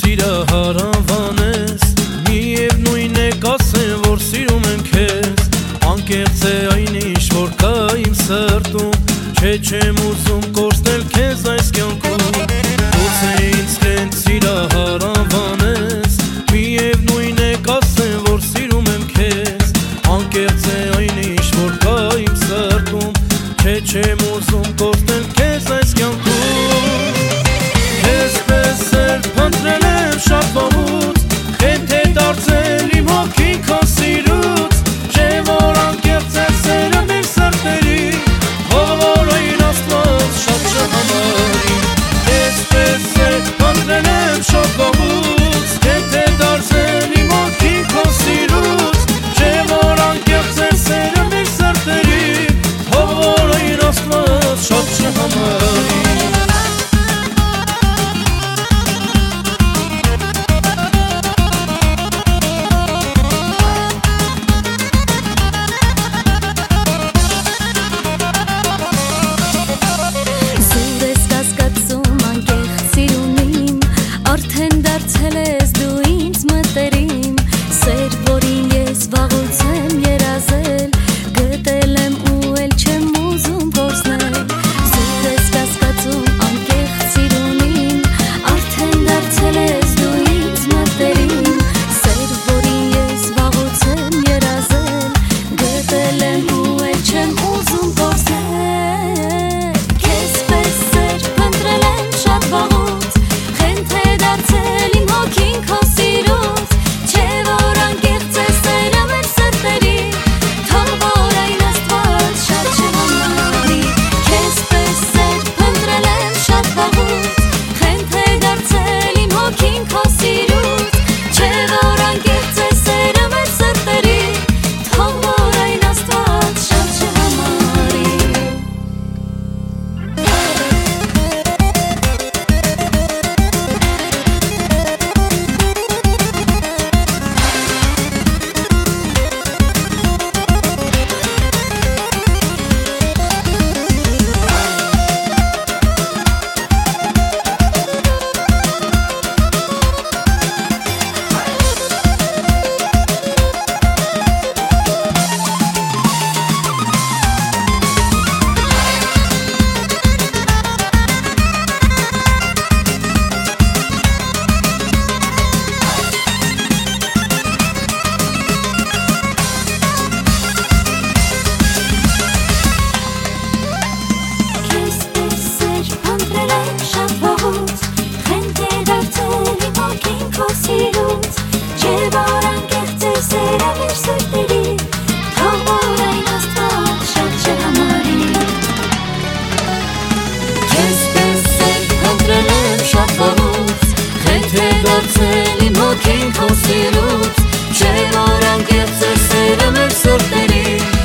սիրը հարավանես, միևնույն է կասեն, որ սիրում եմ քեզ, անկեղծ է այն ինչ որ կա իմ սրտում, չէ չեմ ուզում կորցնել քեզ այս կյանքում, գուցե ինձ հենց սիրը հարավանես, միևնույն է կասեն, որ սիրում եմ քեզ, անկեղծ է այն ինչ որ կա իմ սրտում, չէ չեմ ուզում կորցնել քեզ այս կյանքում, քեզ պես էլ փնտրել եմ շատ վաղուց, խենթ է դարձել իմ հոգին քո սիրուց, չէ որ անկեղծ է սերը մեր սրտերի, թող որ այն Աստված շատ չհամարի, քեզ պես էլ փնտրել եմ շատ վաղուց, խենթ է դարձել իմ հոգին քո սիրուց, չէ որ անկեղծ է սերը մեր սրտերի, թող որ այն Աստված շատ չհամարի. Արդեն դարձել ես դու ինձ մտերիմ, սեր որին ես վաղուց եմ երազել, գտել եմ ու էլ չեմ ուզում կորցնել, զուր ես կասկածում անկեղծ սիրունին, արդեն դարձել ես դու ինձ մտերիմ, սեր որին ես վաղուց եմ երազել, գտել եմ ու էլ չեմ ուզում կորցնել, քեզ պես սեր փնտրել եմ շատ վաղուց, խենթ է դարձել իմ հոգին քո սիրուց, չէ որ անկեղծ է սերը մեր սրտերի, թող որ այն Աստված շատ չհամարի, քեզ պես սեր փնտրել եմ շատ վաղուց, խենթ է դարձել իմ հոգին քո սիրուց, չէ որ անկեղծ է սերը մեր սրտերի, թող որ այն Աստված շատ չհամարի. Դարձել իմ հոգին քո սիրուց, չէ որ անկեղծ է սերը մեր սրտերի